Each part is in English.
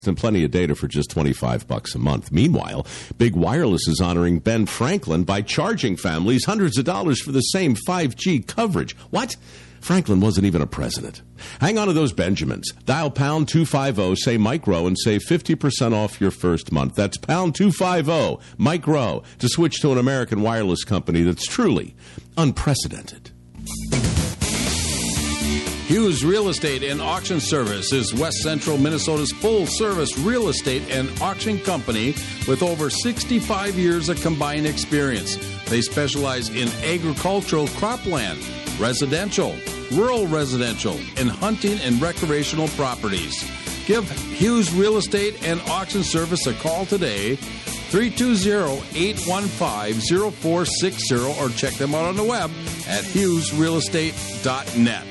and plenty of data for just $25 a month. Meanwhile, Big Wireless is honoring Ben Franklin by charging families hundreds of dollars for the same 5G coverage. What? Franklin wasn't even a president. Hang on to those Benjamins. Dial pound 250, say Mike Rowe, and save 50% off your first month. That's pound 250, Mike Rowe, to switch to an American wireless company that's truly unprecedented. Hughes Real Estate and Auction Service is West Central Minnesota's full-service real estate and auction company with over 65 years of combined experience. They specialize in agricultural cropland, residential, rural residential, and hunting and recreational properties. Give Hughes Real Estate and Auction Service a call today, 320-815-0460, or check them out on the web at hughesrealestate.net.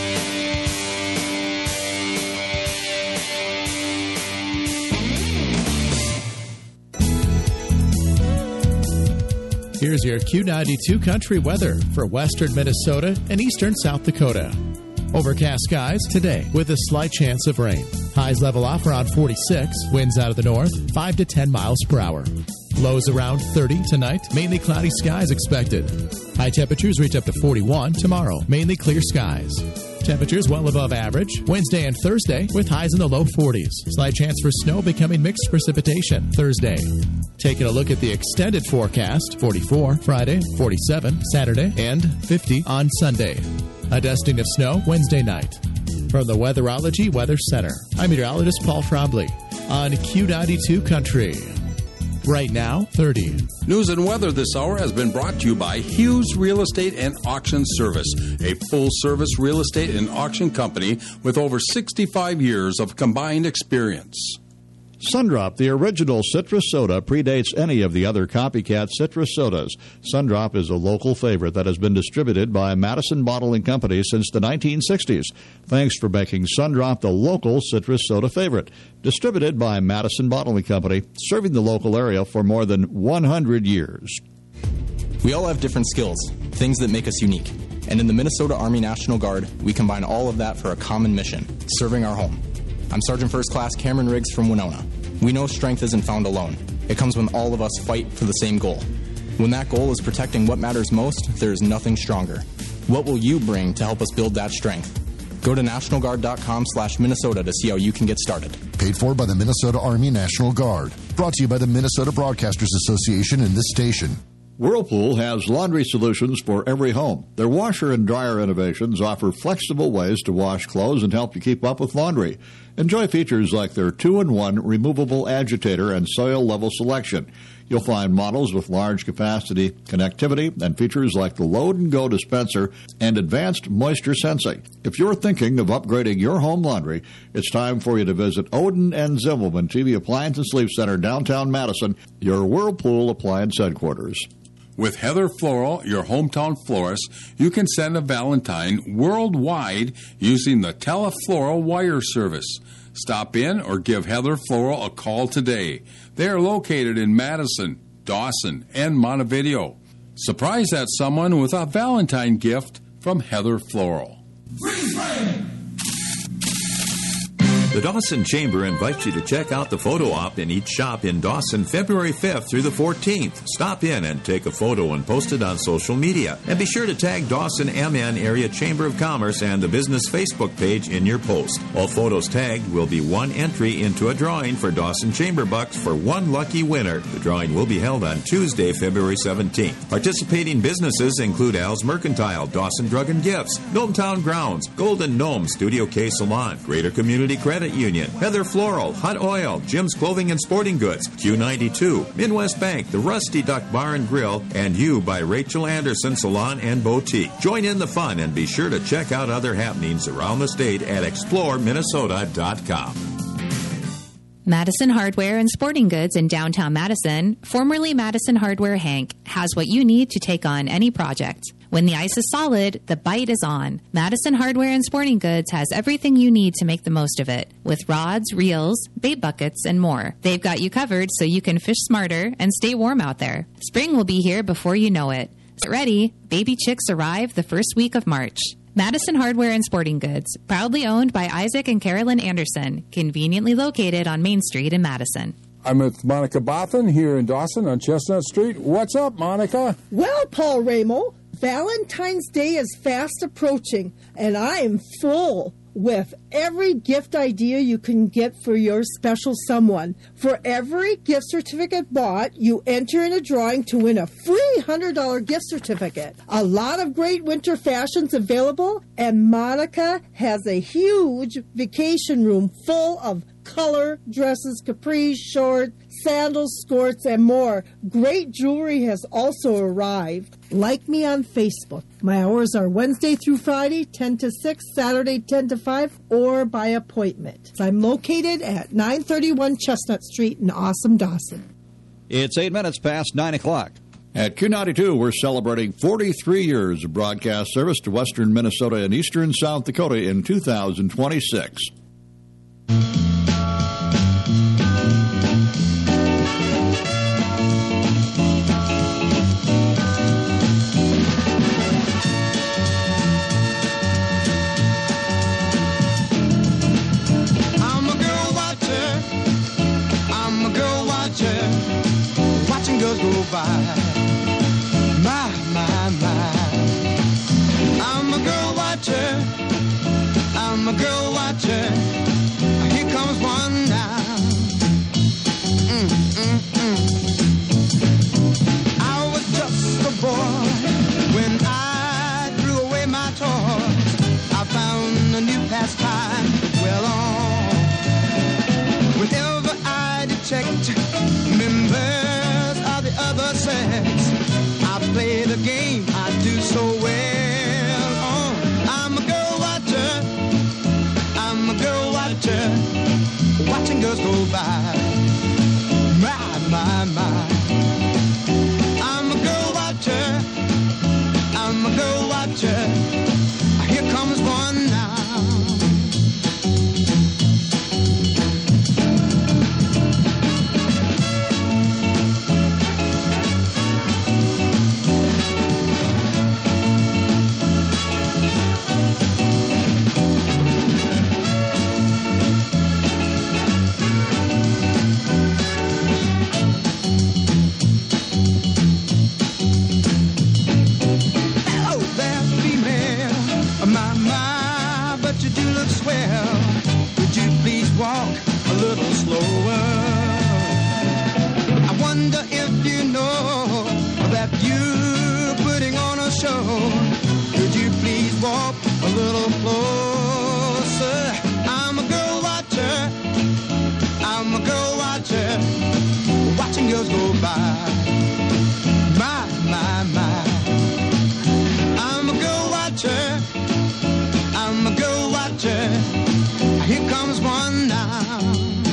Here's your Q92 country weather for western Minnesota and eastern South Dakota. Overcast skies today with a slight chance of rain. Highs level off around 46. Winds out of the north 5 to 10 miles per hour. Lows around 30 tonight. Mainly cloudy skies expected. High temperatures reach up to 41 tomorrow. Mainly clear skies. Temperatures well above average Wednesday and Thursday with highs in the low 40s. Slight chance for snow becoming mixed precipitation Thursday. Taking a look at the extended forecast, 44 Friday, 47 Saturday, and 50 on Sunday. A dusting of snow Wednesday night. From the Weatherology Weather Center, I'm meteorologist Paul Frombley on Q92 Country. Right now, 30. News and weather this hour has been brought to you by Hughes Real Estate and Auction Service, a full-service real estate and auction company with over 65 years of combined experience. Sundrop, the original citrus soda, predates any of the other copycat citrus sodas. Sundrop is a local favorite that has been distributed by Madison Bottling Company since the 1960s. Thanks for making Sundrop the local citrus soda favorite. Distributed by Madison Bottling Company, serving the local area for more than 100 years. We all have different skills, things that make us unique. And in the Minnesota Army National Guard, we combine all of that for a common mission, serving our home. I'm Sergeant First Class Cameron Riggs from Winona. We know strength isn't found alone. It comes when all of us fight for the same goal. When that goal is protecting what matters most, there is nothing stronger. What will you bring to help us build that strength? Go to NationalGuard.com/Minnesota to see how you can get started. Paid for by the Minnesota Army National Guard. Brought to you by the Minnesota Broadcasters Association and this station. Whirlpool has laundry solutions for every home. Their washer and dryer innovations offer flexible ways to wash clothes and help you keep up with laundry. Enjoy features like their 2-in-1 removable agitator and soil level selection. You'll find models with large capacity connectivity and features like the load and go dispenser and advanced moisture sensing. If you're thinking of upgrading your home laundry, it's time for you to visit Odin and Zimmelman TV Appliance and Sleep Center, downtown Madison, your Whirlpool appliance headquarters. With Heather Floral, your hometown florist, you can send a Valentine worldwide using the Telefloral wire service. Stop in or give Heather Floral a call today. They are located in Madison, Dawson, and Montevideo. Surprise that someone with a Valentine gift from Heather Floral. Freeze frame! The Dawson Chamber invites you to check out the photo op in each shop in Dawson February 5th through the 14th. Stop in and take a photo and post it on social media. And be sure to tag Dawson MN Area Chamber of Commerce and the business Facebook page in your post. All photos tagged will be one entry into a drawing for Dawson Chamber Bucks for one lucky winner. The drawing will be held on Tuesday, February 17th. Participating businesses include Al's Mercantile, Dawson Drug and Gifts, Gnometown Grounds, Golden Gnome, Studio K Salon, Greater Community Credit Union, Heather Floral, Hot Oil, Jim's Clothing and Sporting Goods, Q92, Midwest Bank, the Rusty Duck Bar and Grill, and You by Rachel Anderson Salon and Boutique. Join in the fun and be sure to check out other happenings around the state at exploreminnesota.com. Madison Hardware and Sporting Goods in downtown Madison, formerly Madison Hardware Hank, has what you need to take on any project. When the ice is solid, the bite is on. Madison Hardware and Sporting Goods has everything you need to make the most of it, with rods, reels, bait buckets, and more. They've got you covered so you can fish smarter and stay warm out there. Spring will be here before you know it. Get ready. Baby chicks arrive the first week of March. Madison Hardware and Sporting Goods, proudly owned by Isaac and Carolyn Anderson, conveniently located on Main Street in Madison. I'm with Monica Bothan here in Dawson on Chestnut Street. What's up, Monica? Well, Paul Ramo, Valentine's Day is fast approaching, and I am full with every gift idea you can get for your special someone. For every gift certificate bought, you enter in a drawing to win a free $100 gift certificate. A lot of great winter fashions available, and Monica has a huge vacation room full of color dresses, capris, shorts, sandals, skirts, and more. Great jewelry has also arrived. Like me on Facebook. My hours are Wednesday through Friday, 10 to 6, Saturday, 10 to 5, or by appointment. I'm located at 931 Chestnut Street in Awesome, Dawson. It's 8 minutes past 9 o'clock. At Q92, we're celebrating 43 years of broadcast service to western Minnesota and eastern South Dakota in 2026. Go by. My. I'm a girl watcher. I'm a girl watcher. Here comes one now. I was just a boy when I threw away my toy. I found a new pastime well on. Whenever I detect members the other sex, I play the game I do so well on. I'm a girl watcher. I'm a girl watcher. Watching girls go by. My. I'm a girl watcher. I'm a girl watcher. Here comes one now. Walk a little slower. I wonder if you know that you're putting on a show. Could you please walk a little closer? I'm a girl watcher. I'm a girl watcher. Watching girls go by. My. I'm a girl watcher. I'm a girl watcher. Here comes one now.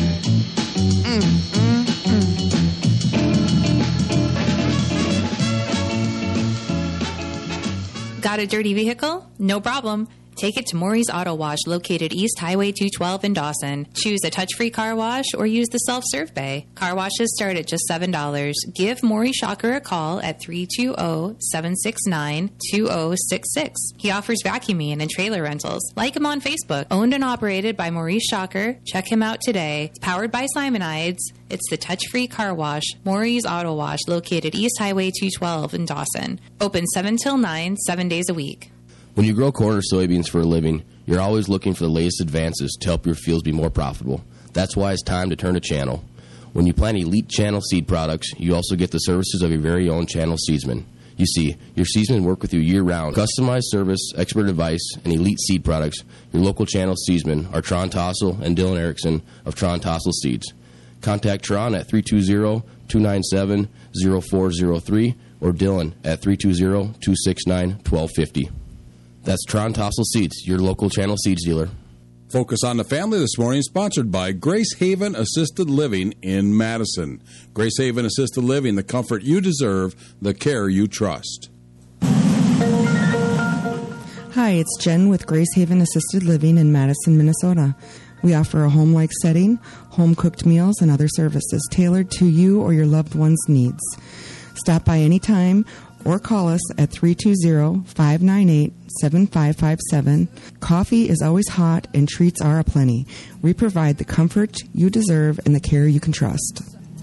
Got a dirty vehicle? No problem. Take it to Maury's Auto Wash, located East Highway 212 in Dawson. Choose a touch-free car wash or use the self-serve bay. Car washes start at just $7. Give Maury Shocker a call at 320-769-2066. He offers vacuuming and trailer rentals. Like him on Facebook. Owned and operated by Maurice Shocker. Check him out today. It's powered by Simonides. It's the touch-free car wash, Maury's Auto Wash, located East Highway 212 in Dawson. Open 7 till 9, 7 days a week. When you grow corn or soybeans for a living, you're always looking for the latest advances to help your fields be more profitable. That's why it's time to turn to Channel. When you plant Elite Channel seed products, you also get the services of your very own Channel seedsman. You see, your seedsmen work with you year-round. Customized service, expert advice, and elite seed products. Your local Channel seedsmen are Tron Tossel and Dylan Erickson of Tron Tossel Seeds. Contact Tron at 320-297-0403 or Dylan at 320-269-1250. That's Tron Tossel Seeds, your local Channel Seeds dealer. Focus on the Family this morning, sponsored by Grace Haven Assisted Living in Madison. Grace Haven Assisted Living, the comfort you deserve, the care you trust. Hi, it's Jen with Grace Haven Assisted Living in Madison, Minnesota. We offer a home-like setting, home-cooked meals, and other services tailored to you or your loved one's needs. Stop by anytime or call us at 320-598-7557. Coffee is always hot and treats are aplenty. We provide the comfort you deserve and the care you can trust.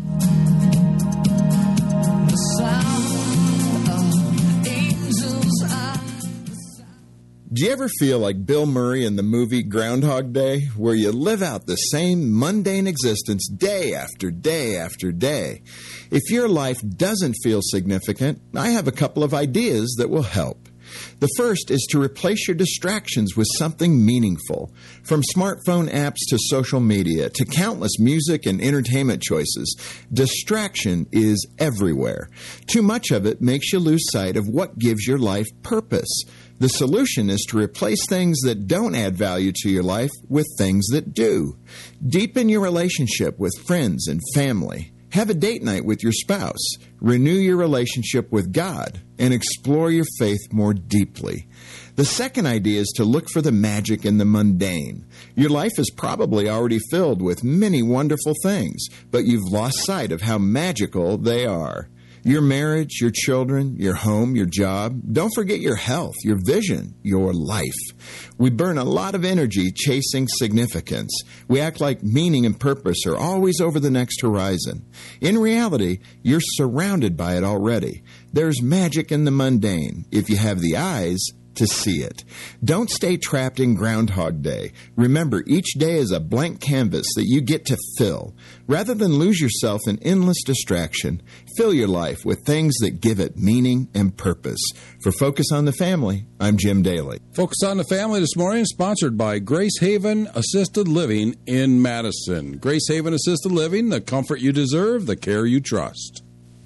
Do you ever feel like Bill Murray in the movie Groundhog Day, where you live out the same mundane existence day after day after day? If your life doesn't feel significant, I have a couple of ideas that will help. The first is to replace your distractions with something meaningful. From smartphone apps to social media to countless music and entertainment choices, distraction is everywhere. Too much of it makes you lose sight of what gives your life purpose. The solution is to replace things that don't add value to your life with things that do. Deepen your relationship with friends and family. Have a date night with your spouse. Renew your relationship with God and explore your faith more deeply. The second idea is to look for the magic in the mundane. Your life is probably already filled with many wonderful things, but you've lost sight of how magical they are. Your marriage, your children, your home, your job. Don't forget your health, your vision, your life. We burn a lot of energy chasing significance. We act like meaning and purpose are always over the next horizon. In reality, you're surrounded by it already. There's magic in the mundane if you have the eyes to see it. Don't stay trapped in Groundhog Day. Remember, each day is a blank canvas that you get to fill. Rather than lose yourself in endless distraction, fill your life with things that give it meaning and purpose. For Focus on the Family, I'm Jim Daly. Focus on the Family this morning, sponsored by Grace Haven Assisted Living in Madison. Grace Haven Assisted Living, the comfort you deserve, the care you trust.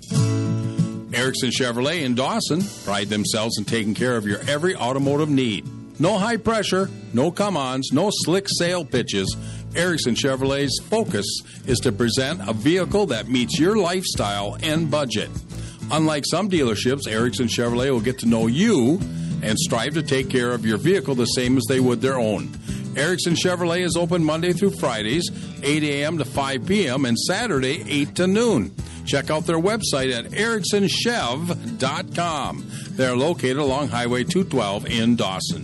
Erickson Chevrolet in Dawson pride themselves in taking care of your every automotive need. No high pressure, no come-ons, no slick sale pitches. Erickson Chevrolet's focus is to present a vehicle that meets your lifestyle and budget. Unlike some dealerships, Erickson Chevrolet will get to know you and strive to take care of your vehicle the same as they would their own. Erickson Chevrolet is open Monday through Fridays, 8 a.m. to 5 p.m., and Saturday, 8 to noon. Check out their website at ericksonchev.com. They're located along Highway 212 in Dawson.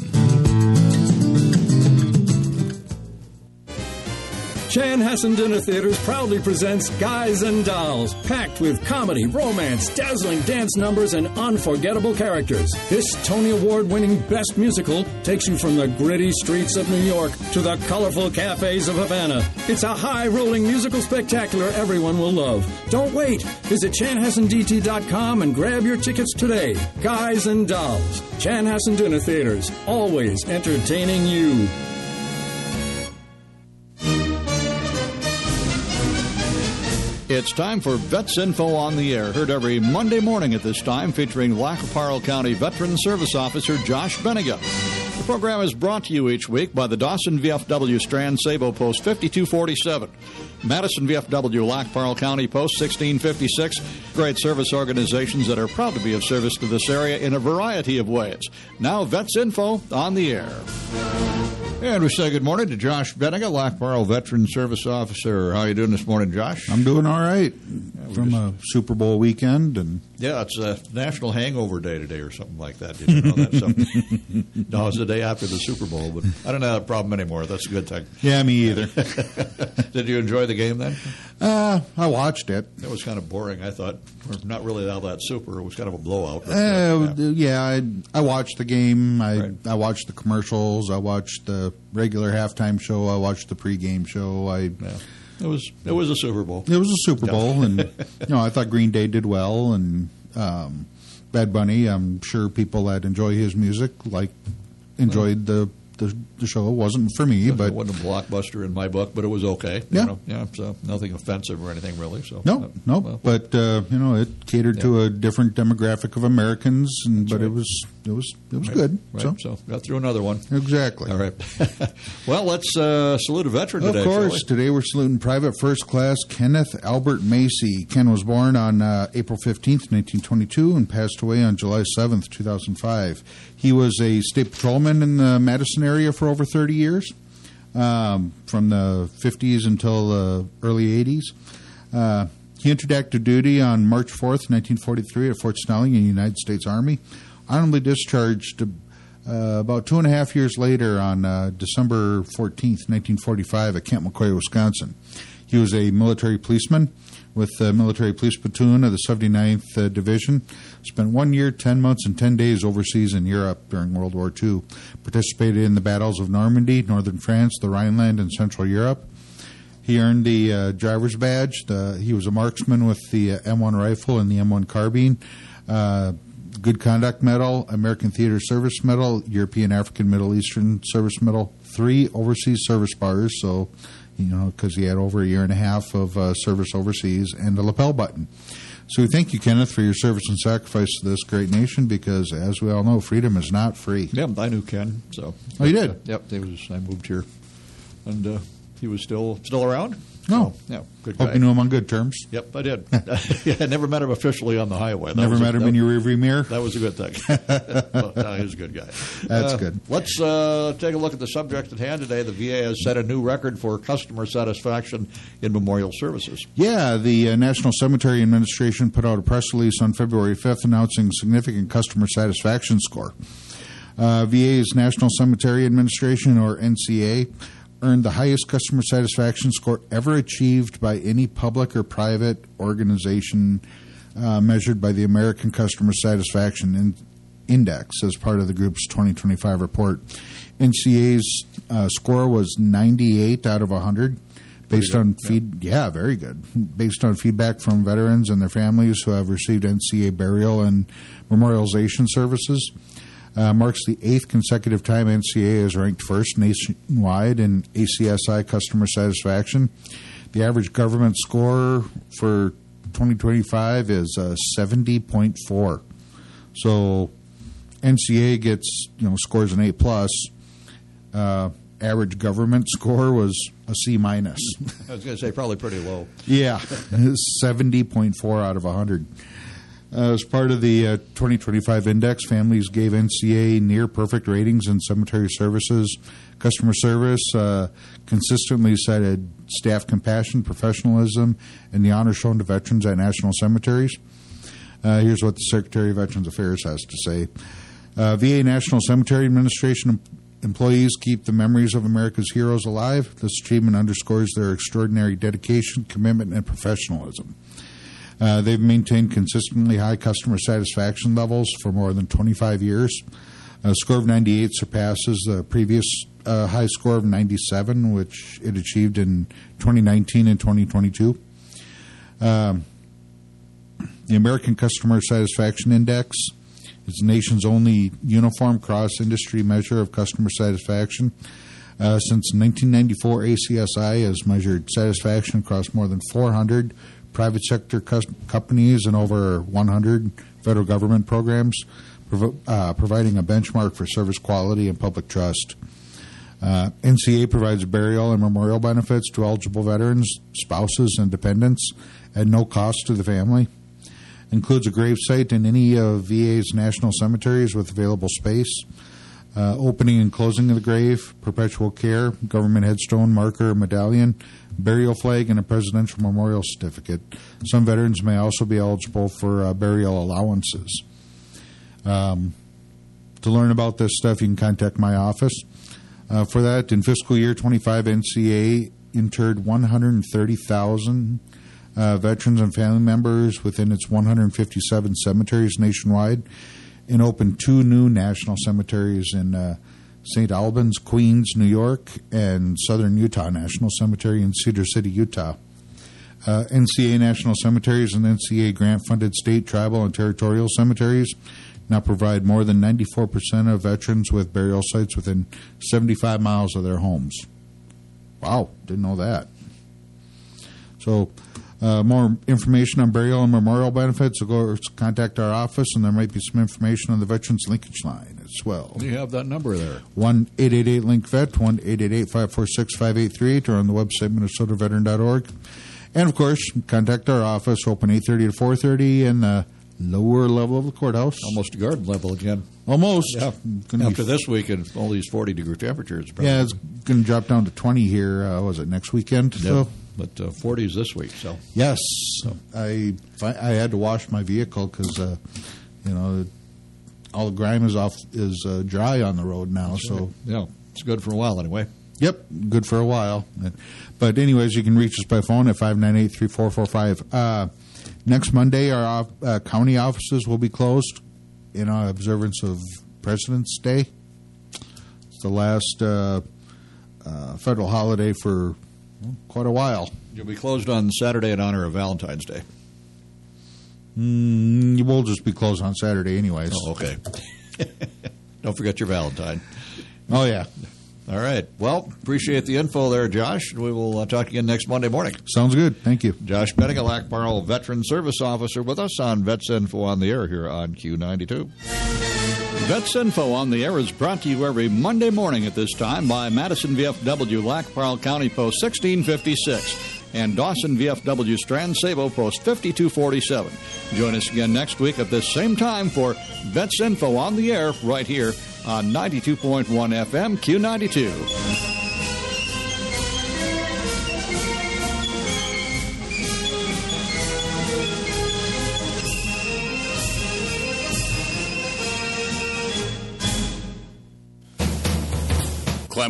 Chanhassen Dinner Theatres proudly presents Guys and Dolls, packed with comedy, romance, dazzling dance numbers, and unforgettable characters. This Tony Award-winning Best Musical takes you from the gritty streets of New York to the colorful cafes of Havana. It's a high-rolling musical spectacular everyone will love. Don't wait. Visit ChanhassenDT.com and grab your tickets today. Guys and Dolls. Chanhassen Dinner Theatres, always entertaining you. It's time for Vets Info on the Air, heard every Monday morning at this time, featuring Lac qui Parle County Veteran Service Officer Josh Bennigan. The program is brought to you each week by the Dawson VFW Strand Sabo Post 5247, Madison VFW Lac qui Parle County Post 1656, great service organizations that are proud to be of service to this area in a variety of ways. Now, Vets Info on the Air. And we say good morning to Josh Bennigan, Lac qui Parle Veteran Service Officer. How are you doing this morning, Josh? I'm doing all right from a Super Bowl weekend. And yeah, it's a National Hangover Day today or something like that. Did you know that? No, it's the day after the Super Bowl, but I don't have that problem anymore. That's a good thing. Yeah, me either. Did you enjoy the game then? I watched it. It was kind of boring, I thought. Or not really all that super. It was kind of a blowout. I watched the game. I watched the commercials. I watched the regular halftime show. I watched the pregame show. It was a Super Bowl. It was a Super Bowl, and I thought Green Day did well, and Bad Bunny. I'm sure people that enjoy his music enjoyed the show. It wasn't for me, but it wasn't a blockbuster in my book, but it was okay. Yeah, so nothing offensive or anything really. So no, but it catered to a different demographic of Americans, but it was good. Right. So got through another one. Exactly. All right. Well, let's salute a veteran today. Of course. Today we're saluting Private First Class Kenneth Albert Macy. Ken was born on April 15th, 1922, and passed away on July 7th, 2005. He was a state patrolman in the Madison area for over 30 years, from the 50s until the early 80s. He entered active duty on March 4th, 1943 at Fort Snelling in the United States Army. Honorably discharged about 2.5 years later on December 14th, 1945 at Camp McCoy, Wisconsin. He was a military policeman with the military police platoon of the 79th Division. Spent 1 year, 10 months, and 10 days overseas in Europe during World War II. Participated in the battles of Normandy, northern France, the Rhineland, and Central Europe. He earned the driver's badge. He was a marksman with the M1 rifle and the M1 carbine. Good Conduct Medal, American Theater Service Medal, European, African, Middle Eastern Service Medal, 3 overseas service bars, so, because he had over 1.5 years of service overseas, and a lapel button. So we thank you, Kenneth, for your service and sacrifice to this great nation, because, as we all know, freedom is not free. Yeah, I knew Ken. So. Oh, you did? Yep, I moved here, and he was still around. No. So, yeah, good guy. Hope you knew him on good terms. Yep, I did. I never met him officially on the highway. Never met him in your rearview mirror? That was a good thing. But, no, he was a good guy. That's good. Let's take a look at the subject at hand today. The VA has set a new record for customer satisfaction in memorial services. Yeah, the National Cemetery Administration put out a press release on February 5th announcing significant customer satisfaction score. VA's National Cemetery Administration, or NCA, earned the highest customer satisfaction score ever achieved by any public or private organization measured by the American Customer Satisfaction Index as part of the group's 2025 report. NCA's score was 98 out of 100 based on very good. Based on feedback from veterans and their families who have received NCA burial and memorialization services. Marks the 8th consecutive time NCA is ranked first nationwide in ACSI customer satisfaction. The average government score for 2025 is 70.4. So NCA gets scores an A+. Average government score was a C-. I was going to say probably pretty low. Yeah, 70.4 out of 100. As part of the 2025 index, families gave NCA near-perfect ratings in cemetery services. Customer service consistently cited staff compassion, professionalism, and the honor shown to veterans at national cemeteries. Here's what the Secretary of Veterans Affairs has to say. VA National Cemetery Administration employees keep the memories of America's heroes alive. This achievement underscores their extraordinary dedication, commitment, and professionalism. They've maintained consistently high customer satisfaction levels for more than 25 years. A score of 98 surpasses the previous high score of 97, which it achieved in 2019 and 2022. The American Customer Satisfaction Index is the nation's only uniform cross-industry measure of customer satisfaction. Since 1994, ACSI has measured satisfaction across more than 400 private sector companies and over 100 federal government programs, providing a benchmark for service quality and public trust. NCA provides burial and memorial benefits to eligible veterans, spouses, and dependents at no cost to the family. Includes a gravesite in any of VA's national cemeteries with available space. Opening and closing of the grave, perpetual care, government headstone, marker, medallion, burial flag, and a presidential memorial certificate. Some veterans may also be eligible for burial allowances. To learn about this stuff, you can contact my office. For that, in fiscal year 25, NCA interred 130,000 veterans and family members within its 157 cemeteries nationwide, and opened 2 new national cemeteries in St. Albans, Queens, New York, and Southern Utah National Cemetery in Cedar City, Utah. NCA National Cemeteries and NCA grant-funded state, tribal, and territorial cemeteries now provide more than 94% of veterans with burial sites within 75 miles of their homes. Wow, didn't know that. So, more information on burial and memorial benefits, go contact our office, and there might be some information on the Veterans Linkage Line as well. Do you have that number there? 1-888-LINK-VET, 1-888-546-5838, or on the website, minnesotaveteran.org. And, of course, contact our office, open 8:30 to 4:30 in the lower level of the courthouse. Almost garden level again. Almost. Yeah. After this week and all these 40-degree temperatures. Probably. Yeah, it's going to drop down to 20 here, was it next weekend? Yep. So, but 40s this week. So yes, I had to wash my vehicle because all the grime is dry on the road now. That's so right. Yeah, it's good for a while anyway. Yep, good for a while. But anyways, you can reach us by phone at 598-3445. Next Monday, our county offices will be closed in observance of President's Day. It's the last federal holiday for quite a while. You'll be closed on Saturday in honor of Valentine's Day. We'll just be closed on Saturday anyways. Oh, okay. Don't forget your Valentine. Oh, yeah. All right. Well, appreciate the info there, Josh. We will talk again next Monday morning. Sounds good. Thank you. Josh Pettiga, Lac-Barneville Veteran Service Officer, with us on Vets Info on the Air here on Q92. Vets Info on the Air is brought to you every Monday morning at this time by Madison VFW, Lac-Barneville County Post 1656, and Dawson VFW, Strand Sabo, Post 5247. Join us again next week at this same time for Vets Info on the Air right here on 92.1 FM Q92.